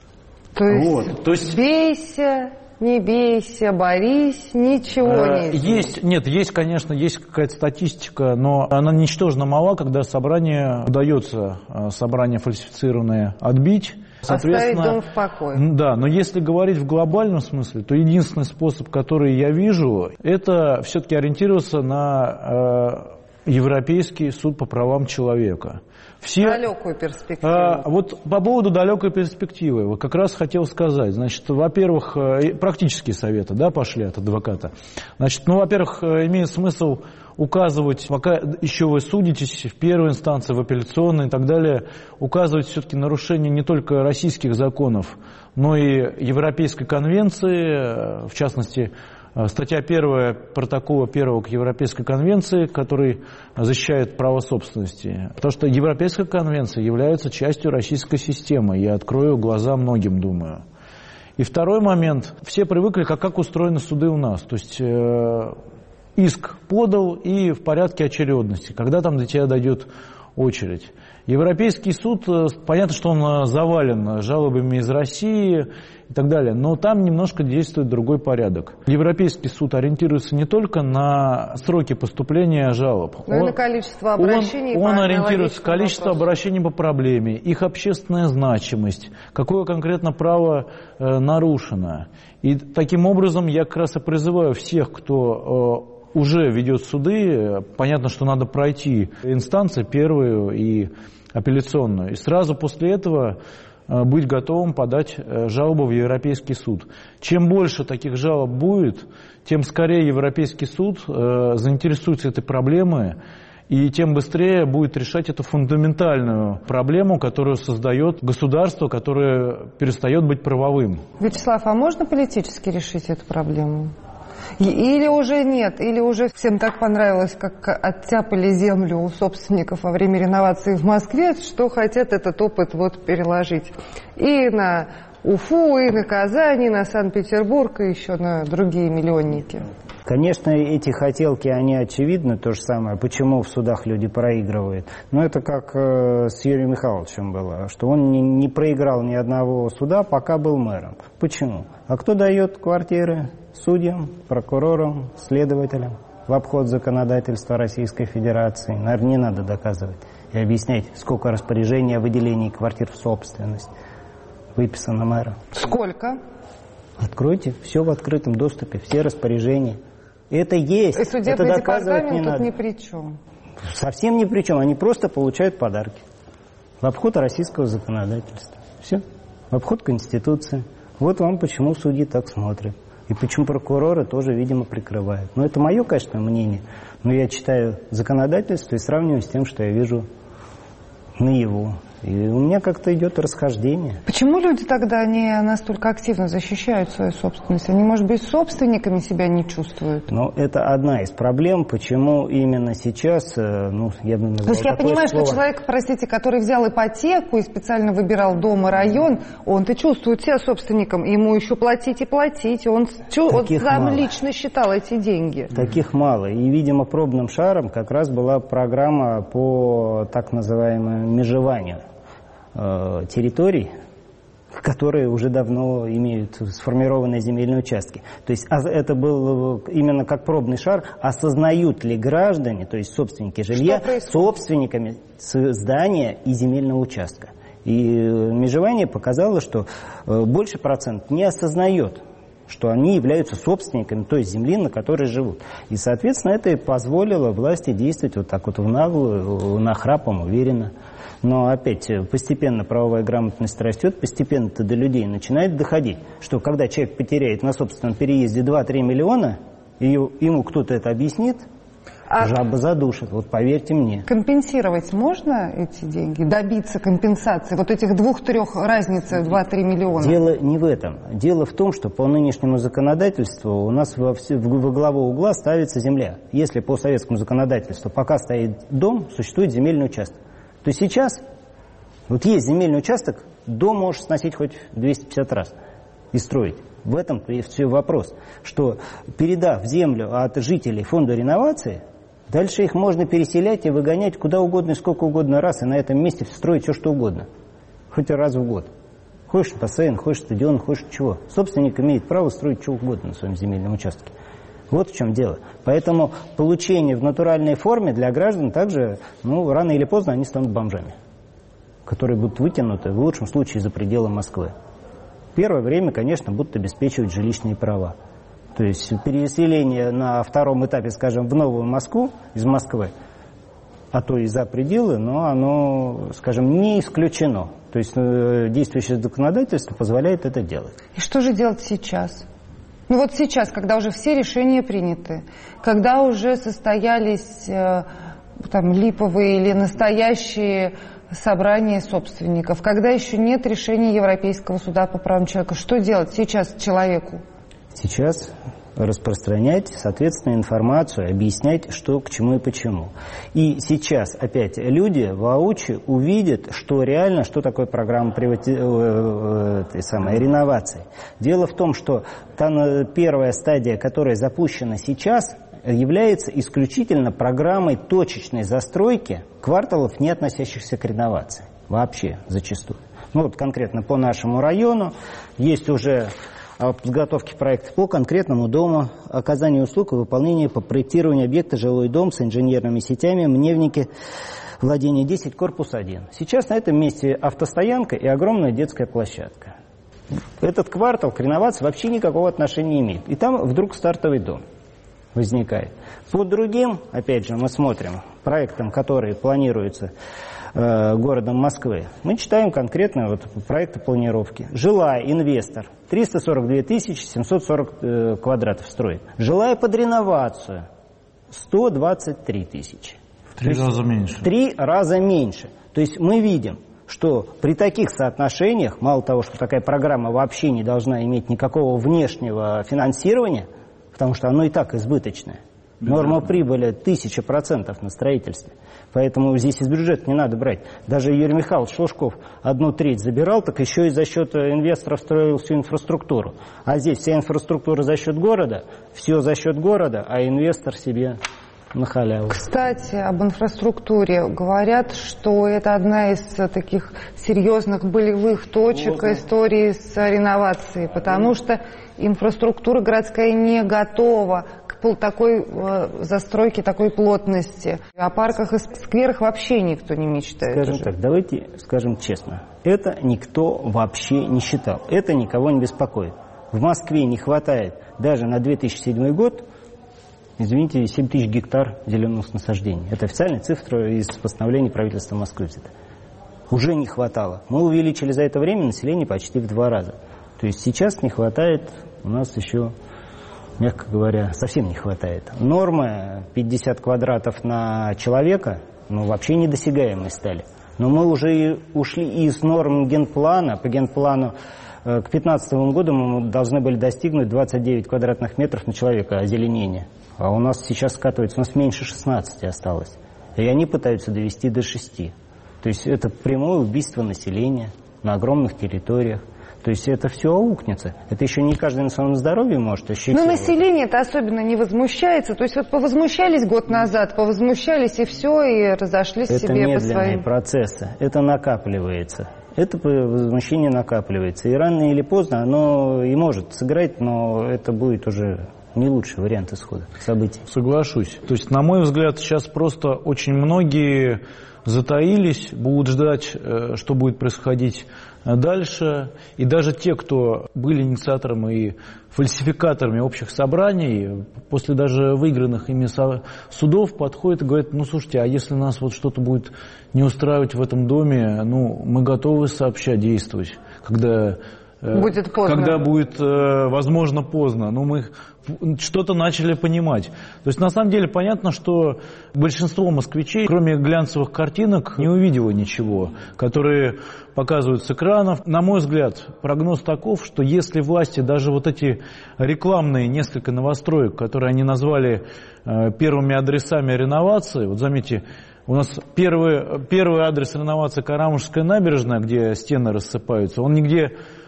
То есть бейся, не бейся, борись, ничего не изменится. Есть, конечно, есть какая-то статистика, но она ничтожно мала, когда собрание удается собрание фальсифицированное отбить. Оставить дом в покое. Да, но если говорить в глобальном смысле, то единственный способ, который я вижу, это все-таки ориентироваться на Европейский суд по правам человека. Далекую перспективу. Вот по поводу далекой перспективы, вот как раз хотел сказать. Значит, во-первых, практические советы, да, пошли от адвоката. Значит, ну, во-первых, имеет смысл указывать, пока еще вы судитесь в первой инстанции, в апелляционной и так далее, указывать все-таки нарушение не только российских законов, но и Европейской конвенции, в частности, статья 1 протокола 1 к Европейской конвенции, который защищает право собственности. Потому что Европейская конвенция является частью российской системы. Я открою глаза многим, думаю. И второй момент. Все привыкли, как устроены суды у нас. То есть иск подал и в порядке очередности. Когда там до тебя дойдет очередь. Европейский суд, понятно, что он завален жалобами из России и так далее, но там немножко действует другой порядок. Европейский суд ориентируется не только на сроки поступления жалоб, но и на количество обращений. Он ориентируется на количество обращений по проблеме, их общественная значимость, какое конкретно право нарушено. И таким образом я как раз и призываю всех, кто уже ведет суды, понятно, что надо пройти инстанции первую и апелляционную, и сразу после этого быть готовым подать жалобу в Европейский суд. Чем больше таких жалоб будет, тем скорее Европейский суд заинтересуется этой проблемой, и тем быстрее будет решать эту фундаментальную проблему, которую создает государство, которое перестает быть правовым. Вячеслав, а можно политически решить эту проблему? Или уже нет, или уже всем так понравилось, как оттяпали землю у собственников во время реновации в Москве, что хотят этот опыт вот переложить и на Уфу, и на Казань, и на Санкт-Петербург, и еще на другие миллионники. Конечно, эти хотелки, они очевидны, то же самое, почему в судах люди проигрывают. Но это как с Юрием Михайловичем было, что он не проиграл ни одного суда, пока был мэром. Почему? А кто дает квартиры? Судьям, прокурорам, следователям в обход законодательства Российской Федерации. Наверное, не надо доказывать и объяснять, сколько распоряжений о выделении квартир в собственность выписано мэром. Сколько? Откройте, все в открытом доступе, все распоряжения. Это есть, и судебный это доказывать не надо. Тут ни при чем. Совсем ни при чем, они просто получают подарки. В обход российского законодательства. Все, в обход Конституции. Вот вам почему судьи так смотрят. И почему прокуроры тоже, видимо, прикрывают. Но это мое, конечно, мнение. Но я читаю законодательство и сравниваю с тем, что я вижу наяву. И у меня как-то идет расхождение. Почему люди тогда не настолько активно защищают свою собственность? Они, может быть, собственниками себя не чувствуют? Ну, это одна из проблем, почему именно сейчас, ну, я бы назвал. То есть я понимаю, слово, что человек, простите, который взял ипотеку и специально выбирал дом и район, он-то чувствует себя собственником, ему еще платить и платить, он сам лично считал эти деньги. Таких мало. И, видимо, пробным шаром как раз была программа по так называемому межеванию территорий, которые уже давно имеют сформированные земельные участки. То есть это был именно как пробный шар, осознают ли граждане, то есть собственники жилья, собственниками здания и земельного участка. И межевание показало, что больше процент не осознает, что они являются собственниками той земли, на которой живут. И, соответственно, это и позволило власти действовать вот так вот в наглую, нахрапом, уверенно. Но опять постепенно правовая грамотность растет, постепенно-то до людей начинает доходить, что когда человек потеряет на собственном переезде 2-3 миллиона, и ему кто-то это объяснит, жаба задушит, вот поверьте мне. Компенсировать можно эти деньги? Добиться компенсации? Вот этих 2-3 разницы 2-3 миллиона? Дело не в этом. Дело в том, что по нынешнему законодательству у нас во главу угла ставится земля. Если по советскому законодательству пока стоит дом, существует земельный участок. То сейчас, вот есть земельный участок, дом можешь сносить хоть 250 раз и строить. В этом все вопрос, что передав землю от жителей фонда реновации, дальше их можно переселять и выгонять куда угодно и сколько угодно раз, и на этом месте строить все, что угодно. Хоть раз в год. Хочешь бассейн, хочешь стадион, хочешь чего. Собственник имеет право строить что угодно на своем земельном участке. Вот в чем дело. Поэтому получение в натуральной форме для граждан также, ну, рано или поздно они станут бомжами, которые будут вытянуты, в лучшем случае, за пределы Москвы. Первое время, конечно, будут обеспечивать жилищные права. То есть переселение на втором этапе, скажем, в Новую Москву из Москвы, а то и за пределы, но оно, скажем, не исключено. То есть действующее законодательство позволяет это делать. И что же делать сейчас? Ну вот сейчас, когда уже все решения приняты, когда уже состоялись там липовые или настоящие собрания собственников, когда еще нет решения Европейского суда по правам человека, что делать сейчас человеку? Сейчас распространять, соответственно, информацию, объяснять, что к чему и почему. И сейчас опять люди воочию увидят, что реально, что такое программа реновации. Дело в том, что та первая стадия, которая запущена сейчас, является исключительно программой точечной застройки кварталов, не относящихся к реновации. Вообще, зачастую. Ну вот конкретно по нашему району есть уже подготовки проекта по конкретному дому, оказанию услуг и выполнению по проектированию объекта жилой дом с инженерными сетями, Мневники, владение 10, корпус 1. Сейчас на этом месте автостоянка и огромная детская площадка. Этот квартал к реновации вообще никакого отношения не имеет. И там вдруг стартовый дом возникает. По другим, опять же, мы смотрим проектам, которые планируются городом Москвы, мы читаем конкретно вот проекты планировки. Жилая, инвестор, 342 740 квадратов строит. Жилая под реновацию, 123 тысячи. В 3 раза меньше. В 3 раза меньше. То есть мы видим, что при таких соотношениях, мало того, что такая программа вообще не должна иметь никакого внешнего финансирования, потому что оно и так избыточное. Норма прибыли 1000% на строительстве. Поэтому здесь из бюджета не надо брать. Даже Юрий Михайлович Лужков 1/3 забирал, так еще и за счет инвесторов строил всю инфраструктуру. А здесь вся инфраструктура за счет города, все за счет города, а инвестор себе на халяву. Кстати, об инфраструктуре. Говорят, что это одна из таких серьезных болевых точек истории с реновацией, потому что инфраструктура городская не готова к такой застройке, такой плотности. О парках и скверах вообще никто не мечтает. Скажем так, давайте скажем честно. Это никто вообще не считал. Это никого не беспокоит. В Москве не хватает даже на 2007 год, извините, 7 тысяч гектар зеленых насаждений. Это официальная цифра из постановления правительства Москвы. Уже не хватало. Мы увеличили за это время население почти в 2 раза. То есть сейчас не хватает, у нас еще, мягко говоря, совсем не хватает. Норма 50 квадратов на человека, вообще недосягаемые стали. Но мы уже ушли из норм генплана. По генплану к 2015 году мы должны были достигнуть 29 квадратных метров на человека озеленения. А у нас сейчас скатывается, у нас меньше 16 осталось. И они пытаются довести до 6. То есть это прямое убийство населения на огромных территориях. То есть это все аукнется. Это еще не каждый на своем здоровье может ощутить. Но население-то особенно не возмущается. То есть вот повозмущались год назад, повозмущались и все, и разошлись это себе по своим. Это медленные процессы. Это накапливается. Это возмущение накапливается. И рано или поздно оно и может сыграть, но это будет уже не лучший вариант исхода событий. Соглашусь. То есть, на мой взгляд, сейчас просто очень многие затаились, будут ждать, что будет происходить дальше. И даже те, кто были инициаторами и фальсификаторами общих собраний, после даже выигранных ими судов подходят и говорят: слушайте, а если нас вот что-то будет не устраивать в этом доме, мы готовы сообща действовать, когда будет поздно. Когда будет, возможно, поздно. Но мы что-то начали понимать. То есть, на самом деле, понятно, что большинство москвичей, кроме глянцевых картинок, не увидело ничего, которые показывают с экранов. На мой взгляд, прогноз таков, что если власти даже вот эти рекламные несколько новостроек, которые они назвали первыми адресами реновации, вот заметьте, у нас первый адрес реновации Карамушская набережная, где стены рассыпаются, он нигде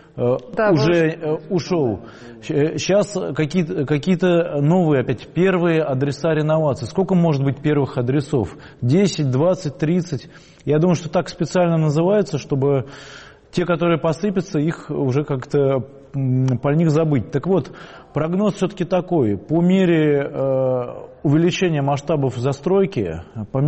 уже ушел. Сейчас какие-то новые, опять, первые адреса реновации. Сколько может быть первых адресов? 10, 20, 30? Я думаю, что так специально называется, чтобы те, которые посыпятся, их уже как-то про них забыть. Так вот, прогноз все-таки такой. По мере увеличения масштабов застройки, по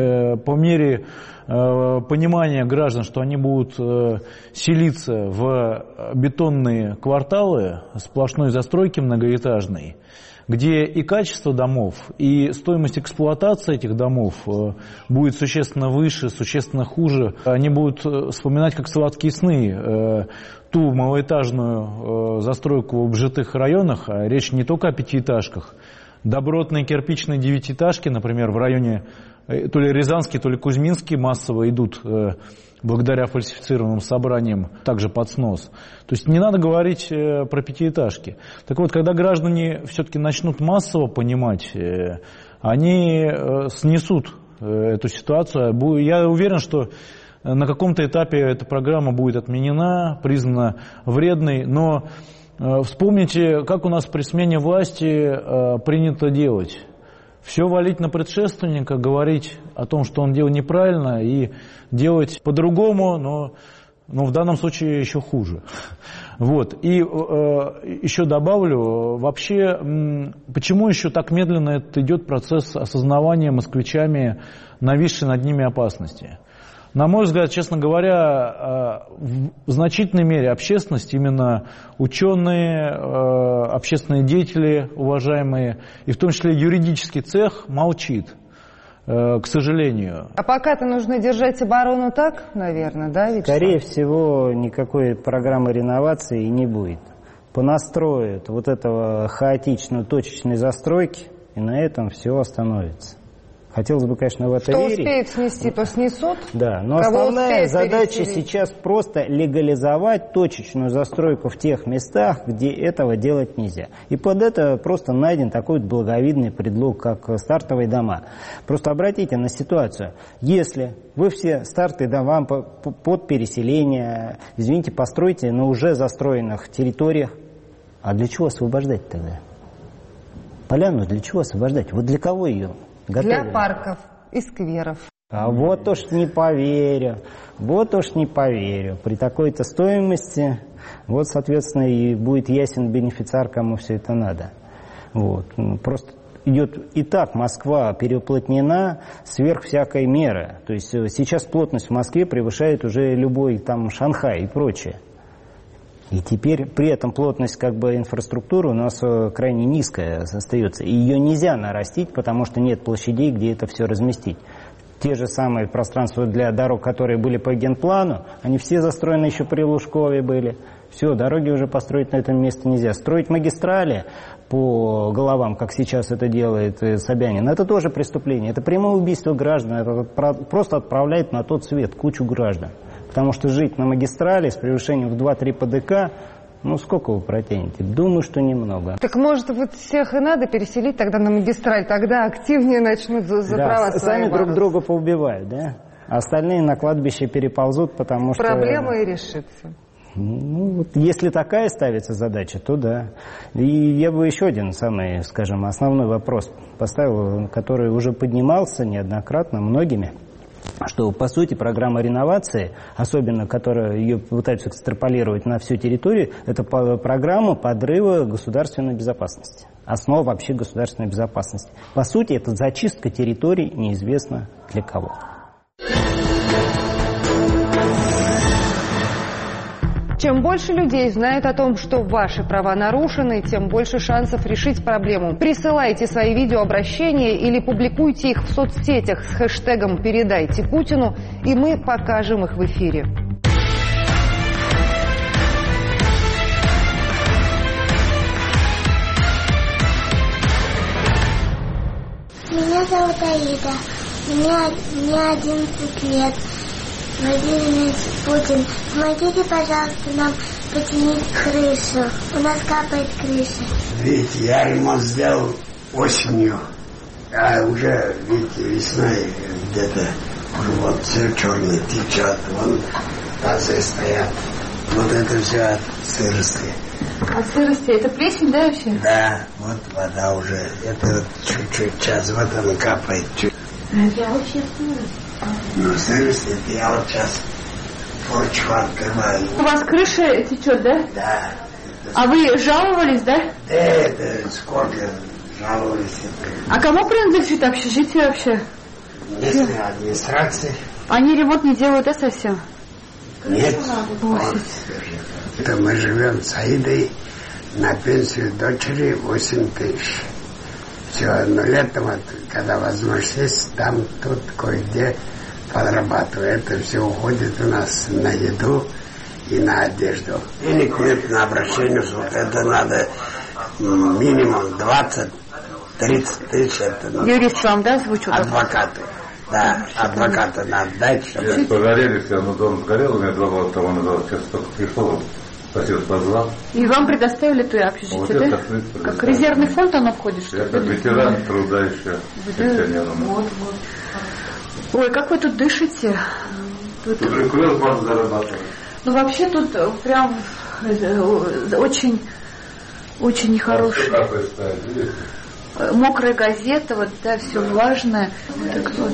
мере понимания граждан, что они будут селиться в бетонные кварталы сплошной застройки многоэтажной, где и качество домов, и стоимость эксплуатации этих домов будет существенно выше, существенно хуже. Они будут вспоминать, как сладкие сны, ту малоэтажную застройку в обжитых районах, а речь не только о пятиэтажках. Добротные кирпичные девятиэтажки, например, в районе то ли Рязанский, то ли Кузьминский массово идут благодаря фальсифицированным собраниям также под снос. То есть не надо говорить про пятиэтажки. Так вот, когда граждане все-таки начнут массово понимать, они снесут эту ситуацию. Я уверен, что на каком-то этапе эта программа будет отменена, признана вредной, но вспомните, как у нас при смене власти принято делать. Все валить на предшественника, говорить о том, что он делал неправильно, и делать по-другому, но в данном случае еще хуже. Вот. И еще добавлю, вообще, почему еще так медленно идет процесс осознавания москвичами нависшей над ними опасности? На мой взгляд, честно говоря, в значительной мере общественность, именно ученые, общественные деятели, уважаемые, и в том числе юридический цех, молчит, к сожалению. А пока-то нужно держать оборону так, наверное, да, Вячеслав? Скорее всего, никакой программы реновации не будет. Понастроят вот этого хаотичной точечной застройки, и на этом все остановится. Хотелось бы, конечно, в это что верить. Успеют снести, то снесут. Да, но Кого основная задача переселить? сейчас просто легализовать точечную застройку в тех местах, где этого делать нельзя. И под это просто найден такой вот благовидный предлог, как стартовые дома. Просто обратите на ситуацию. Если вы все стартовые дома под переселение, извините, постройте на уже застроенных территориях, а для чего освобождать тогда? Поляну для чего освобождать? Вот для кого ее готовили? Для парков и скверов. А вот уж не поверю, При такой-то стоимости, вот, соответственно, и будет ясен бенефициар, кому все это надо. Вот. Просто идет и так Москва переуплотнена сверх всякой меры. То есть сейчас плотность в Москве превышает уже любой там Шанхай и прочее. И теперь при этом плотность как бы инфраструктуры у нас крайне низкая остается. И ее нельзя нарастить, потому что нет площадей, где это все разместить. Те же самые пространства для дорог, которые были по генплану, они все застроены еще при Лужкове были. Все, дороги уже построить на этом месте нельзя. Строить магистрали по головам, как сейчас это делает Собянин, это тоже преступление. Это прямое убийство граждан. Это просто отправляет на тот свет кучу граждан. Потому что жить на магистрали с превышением в 2-3 ПДК, ну сколько вы протянете? Думаю, что немного. Так может вот всех и надо переселить тогда на магистраль, тогда активнее начнут за права свои сами бороться. друг друга поубивают, да? А остальные на кладбище переползут, потому что... Проблема и решится. Ну, вот если такая ставится задача, то да. И я бы еще один самый, скажем, основной вопрос поставил, который уже поднимался неоднократно многими, что, по сути, программа реновации, особенно, которая ее пытаются экстраполировать на всю территорию, это программа подрыва государственной безопасности. Основа вообще государственной безопасности. По сути, это зачистка территорий неизвестно для кого. Чем больше людей знают о том, что ваши права нарушены, тем больше шансов решить проблему. Присылайте свои видеообращения или публикуйте их в соцсетях с хэштегом «Передайте Путину», и мы покажем их в эфире. Меня зовут Аида. Мне 11 лет. Владимир Путин, помогите, пожалуйста, нам починить крышу. У нас капает крыша. Видите, я ремонт сделал осенью, а уже, видите, весной где-то уже вот все черное течет, вон тазы стоят. Вот это все от сырости. От сырости? Это плесень, да, вообще? Да, вот вода уже. Это вот чуть-чуть сейчас вот она капает. Я вообще сырость. Ну, сырость, это я вот сейчас форчу открываю. У вас крыша течет, да? Да. А вы жаловались, да? Да, это сколько жаловались. А кому принадлежит общежитие вообще? Местной администрации. Они ремонт не делают, да, совсем? Нет. Это мы живем с Аидой на пенсию дочери 8 тысяч. Все, но летом, вот, когда возможность есть, там, тут, кое-где подрабатываю. Это все уходит у нас на еду и на одежду. Денег нет на обращение, вот это надо минимум 20-30 тысяч. Это юрист вам, да, озвучил? Адвокаты. Да, адвоката надо дать, чтобы... Погорели все, но дом сгорел, у меня 2 года тому назад, сейчас только пришел, сосед позвал. И вам предоставили то общежитие, да? Как резервный фонд оно входит, что ли? Я как ветеран труда еще, пенсионером. Вот. Ой, как вы тут дышите? Тут прикурил, можно зарабатывать. Ну, вообще тут прям очень нехороший. Мокрая газета, вот, да, все влажное. Так вот.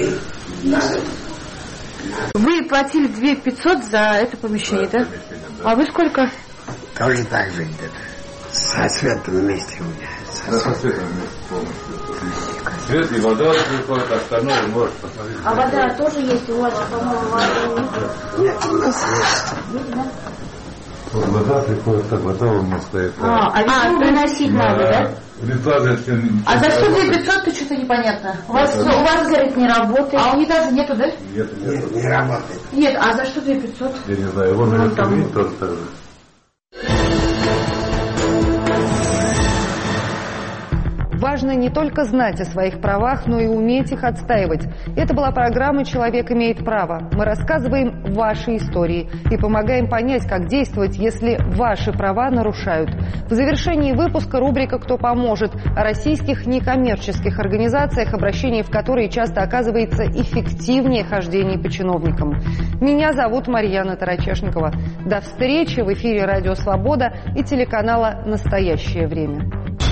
Вы платили 2500 за это помещение, да? А вы сколько? Тоже так же где-то. Со светом вместе у меня. Да, со светом вместе полностью. Свет и вода приходит, остальное может посмотреть. А вода тоже есть у вас, по-моему, воды нет? У нас есть. Вот вода приходит, так вода у меня стоит. Приносить надо, да? А за что 2500 то что-то непонятно. У вас, говорит, не работает. А унитаза нету, да? Нет, не работает. Нет, а за что 2500? Я не знаю, его наверное там тоже так же. Ваш важно не только знать о своих правах, но и уметь их отстаивать. Это была программа «Человек имеет право». Мы рассказываем ваши истории и помогаем понять, как действовать, если ваши права нарушают. В завершении выпуска рубрика «Кто поможет?» о российских некоммерческих организациях, обращение в которые часто оказывается эффективнее хождения по чиновникам. Меня зовут Марьяна Тарачешникова. До встречи в эфире «Радио Свобода» и телеканала «Настоящее время».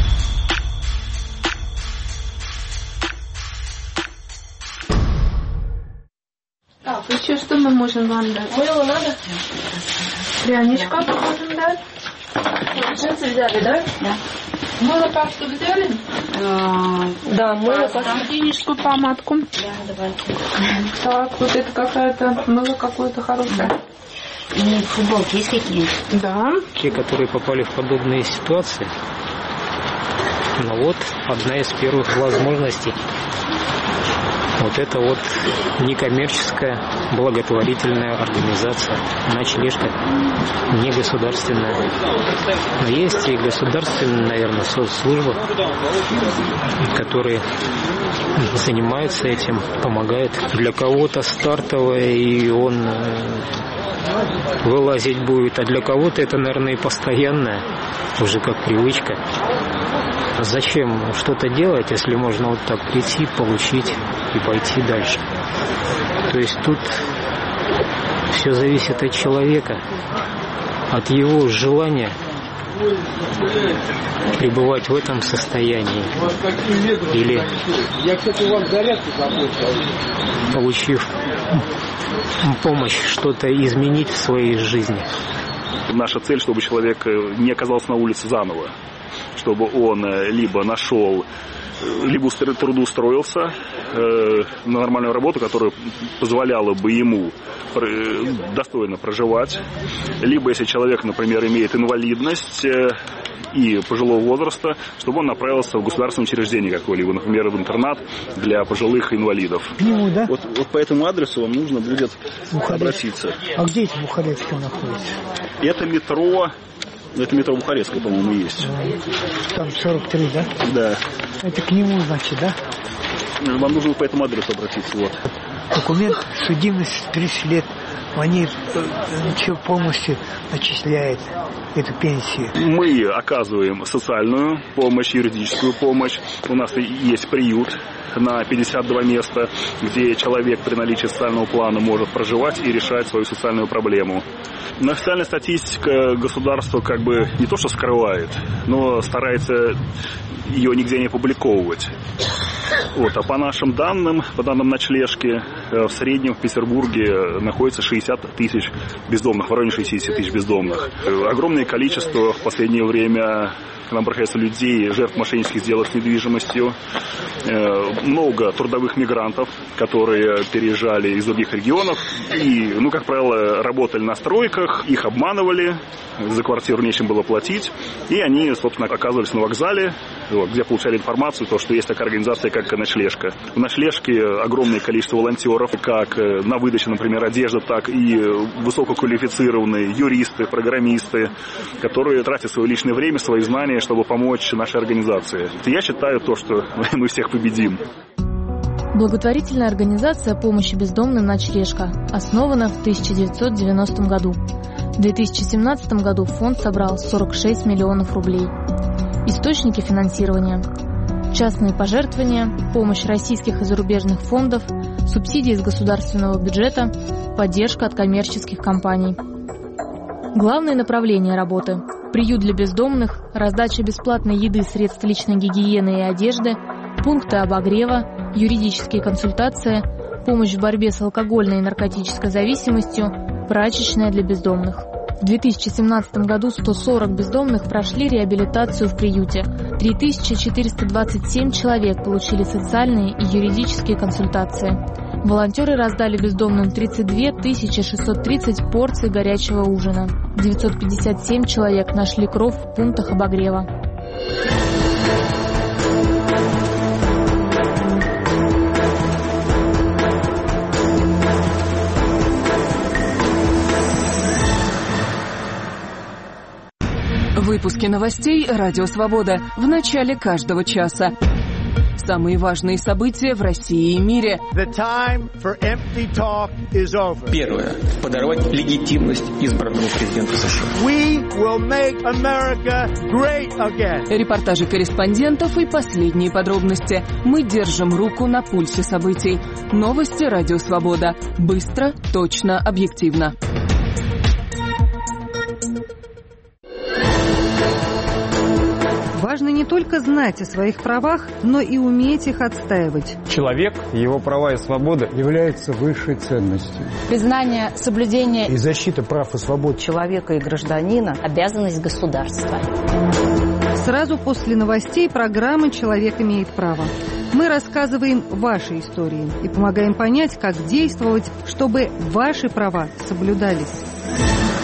Так, еще что мы можем вам дать? Мыло надо? Пряничка можем дать? Джинсы взяли, да? Да. Мыло, пасту взяли? Да, мыло, пасту, гигиеническую помадку. Да, давайте. Так, вот это какая-то, мыло какое-то хорошее. И футболки есть какие-нибудь? Да. Те, которые попали в подобные ситуации, ну вот, одна из первых возможностей. Вот это вот некоммерческая благотворительная организация «Ночлежка», не государственная. Но есть и государственные, наверное, соцслужбы, которые занимаются этим, помогают. Для кого-то стартовое, и он вылазить будет, а для кого-то это, наверное, и постоянное, уже как привычка. Зачем что-то делать, если можно вот так прийти, получить и пойти дальше? То есть тут все зависит от человека, от его желания пребывать в этом состоянии. Или, получив помощь, что-то изменить в своей жизни. Наша цель, чтобы человек не оказался на улице заново, чтобы он либо нашел, либо трудоустроился на нормальную работу, которая позволяла бы ему достойно проживать, либо если человек, например, имеет инвалидность и пожилого возраста, чтобы он направился в государственное учреждение какое-либо, например, в интернат для пожилых инвалидов. Ну, да? Вот по этому адресу вам нужно будет обратиться. А где эти Бухарецкие находятся? Это метро Бухарецкое, по-моему, есть. Там 43, да? Да. Это к нему, значит, да? Вам нужно по этому адресу обратиться, вот. Документ, судимость 30 лет. Они полностью начисляют эту пенсию. Мы оказываем социальную помощь, юридическую помощь. У нас есть приют на 52 места, где человек при наличии социального плана может проживать и решать свою социальную проблему. Но официальная статистика государства как бы не то что скрывает, но старается ее нигде не опубликовывать. Вот, а по нашим данным, по данным ночлежки, в среднем в Петербурге находится 60 тысяч бездомных, в районе 60 тысяч бездомных. Огромное количество в последнее время к нам обращаются людей, жертв мошеннических сделок с недвижимостью. Много трудовых мигрантов, которые переезжали из других регионов и, как правило, работали на стройках, их обманывали, за квартиру нечем было платить, и они, собственно, оказывались на вокзале, где получали информацию, то, что есть такая организация, как «Ночлежка». В «Ночлежке» огромное количество волонтеров, как на выдаче, например, одежды, так и высококвалифицированные юристы, программисты, которые тратят свое личное время, свои знания, чтобы помочь нашей организации. Я считаю то, что мы всех победим. Благотворительная организация помощи бездомным «Ночлежка» основана в 1990 году. В 2017 году фонд собрал 46 миллионов рублей. Источники финансирования: частные пожертвования, помощь российских и зарубежных фондов, субсидии из государственного бюджета, поддержка от коммерческих компаний. Главные направления работы: приют для бездомных, раздача бесплатной еды, средств личной гигиены и одежды, пункты обогрева, юридические консультации, помощь в борьбе с алкогольной и наркотической зависимостью, прачечная для бездомных. В 2017 году 140 бездомных прошли реабилитацию в приюте. 3427 человек получили социальные и юридические консультации. Волонтеры раздали бездомным 32 630 порций горячего ужина. 957 человек нашли кров в пунктах обогрева. Выпуски новостей «Радио Свобода» в начале каждого часа. Самые важные события в России и мире. Первое. Подорвать легитимность избранного президента США. Репортажи корреспондентов и последние подробности. Мы держим руку на пульсе событий. Новости «Радио Свобода». Быстро, точно, объективно. Важно не только знать о своих правах, но и уметь их отстаивать. Человек, его права и свобода являются высшей ценностью. Признание, соблюдение и защита прав и свобод человека и гражданина – обязанность государства. Сразу после новостей программы «Человек имеет право». Мы рассказываем ваши истории и помогаем понять, как действовать, чтобы ваши права соблюдались.